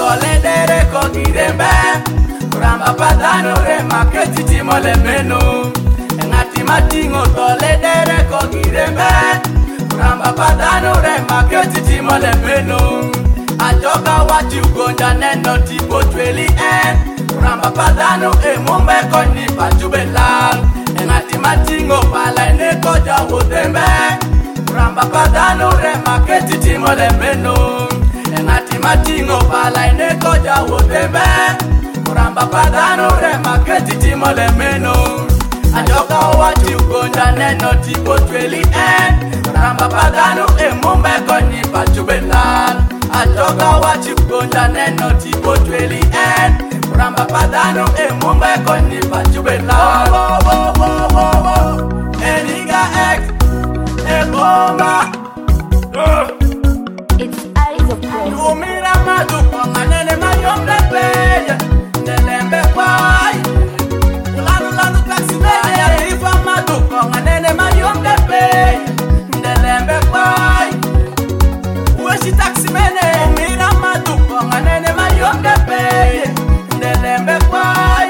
tole dere ko girembe Kuramba padano re maketi timo le menu Engati matingo tole dere ko girembe Kuramba padano re maketi timo le menu Ajoka wati ugonja neno tipo tweli Kuramba padano mumbe koni pachubelal Engati matingo pala ene koja wotembe Kuramba padano re maketi timo le menu Engati matingo pala ene koja wotembe Kuramba padano re maketi timo le menu Ajoka wati ugonja neno tipo tweli Kuramba padano mumbe koni pachubelal Ajoka wati ugonja neno tipo tweli Kuramba padano mumbe koni pachubelal Eniga X Eboma It's eyes of praise. Umira madu kwa manene mayombe playa Nelembe kwai Ulanu taxi mene Ifa madu kwa manene mayombe playa Nelembe kwai Uweshi taxi mene Umira madu kwa manene mayombe playa Nelembe kwai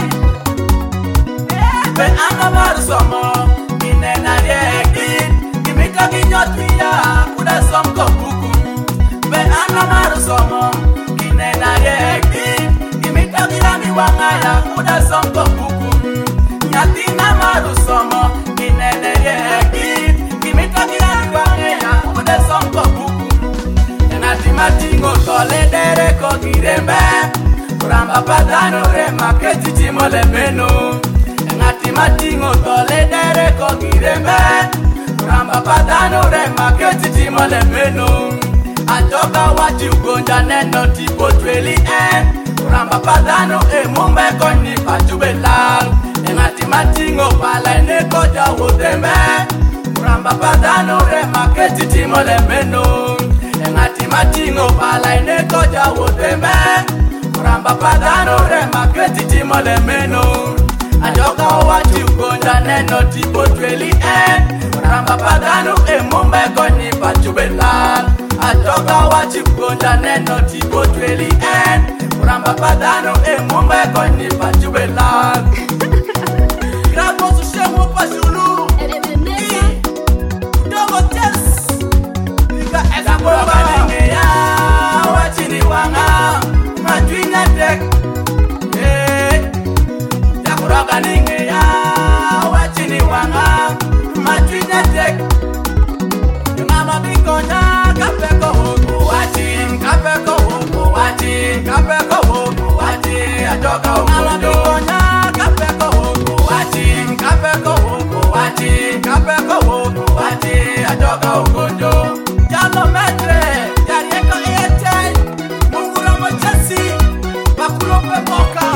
Be anga maru somo Inena reki Kimika kinyotuya Kuda somko kuku Be anga maru somo Inena reki Kimika kinami wangaya Kuda somko kuku Nyatina maru somo Inena reki Kimika kinami wangaya Kuda somko kuku Enati matingo tole dere ko girembe Kuramba padano re maketi timo le menu Engati matingo tole dere ko girembe Kuramba padano re maketi timo le menu Ajoka wati ugonja neno tipo tweli Kuramba padano mumbe koni pachubelal Engati matingo pala ene koja wotembe Kuramba padano re maketi timo le menu Engati matingo pala ene koja wotembe Kuramba padano re maketi timo le menu Ajoka wati ugonja neno tipo tweli Kuramba padano mumbe koni pachubelal Ajoka wati ugonja neno tipo tweli Kuramba padano mumbe koni pachubelal Grabo sushemo pashulu Dogo tes Liga esa bomba ningeya Wachini wanga Majwina tek Jakuroga ningeya Wachini wanga Majwina tek Mama bikonya Kapeko hoku wachin Kapeko hoku wachin Kapeko hoku wachin Ajoka ugondo bikonya Kapeko hoku wachin Kapeko hoku wachin Kapeko hoku wachin Ajoka ugondo Jalo metre Jarieko ete Mungura mochesi Bakulo pepoka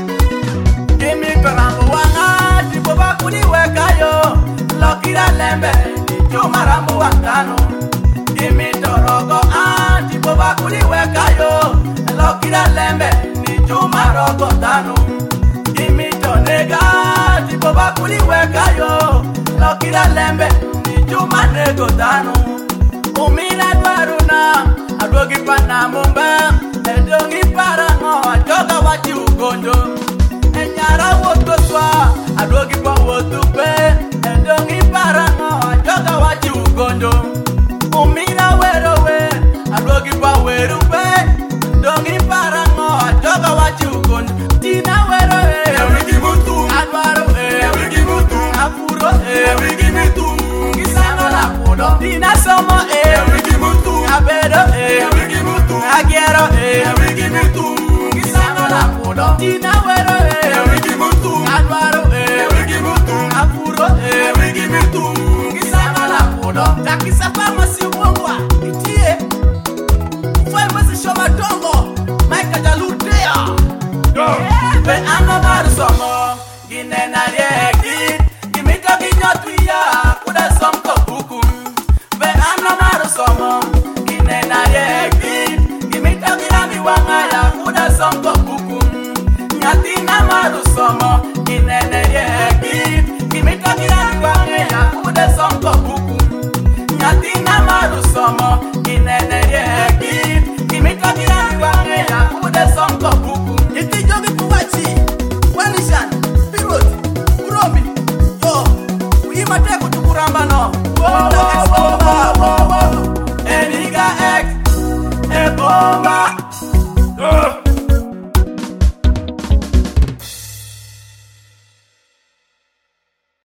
Imi perambo wanga Tipo bakuli weka yo Lokira lembe Juma rambu wangano Imi torogo Tipo bakuli weka yo Lokira lembe Ni juma rogo tano Imi tonega Tipo bakuli weka yo Lokira lembe Ni juma nego tano Umina dwaruna Adwogi pana mumbe Edongi parango Ajoga wati ugondo Enyara woto swa Adwogi pa woto pe Edongi parango Ajoga wati ugondo Umina werowe Adwogi pa weru pe Edongi parango Ajoga wati ugondo Tina werowe Ewigi mutu Adwaro Ewigi mutu Afuro Ewigi mutu Ngisano la kudo Tina somo Ewigi mutu Abedo Ewigi mutu Agiero Ewigi mutu Ngisano la kudo Tina wero Ewigi mutu Adwaro Ewigi mutu Afuro Ewigi mutu Ngisano la kudo Takisa fama si uongwa Itie Ufoy mwezi shoma dongo Maika jaludea Be anga maru somo Gine na rieki Gimito ginyotuya Kuda somko buku Be anga maru somo Gine na rieki Gimito ginami wangaya Kuda somko buku Nyatina maru somo Gine na rieki Gimito ginami wangaya Kuda somko buku Nyatina maru somo Gine na rieki Gimito ginami wangaya Kuda somko Wachi, Wanishan, Pirot, Uromi, yo, Uimate kutukuramba no. Eniga X, Eboma.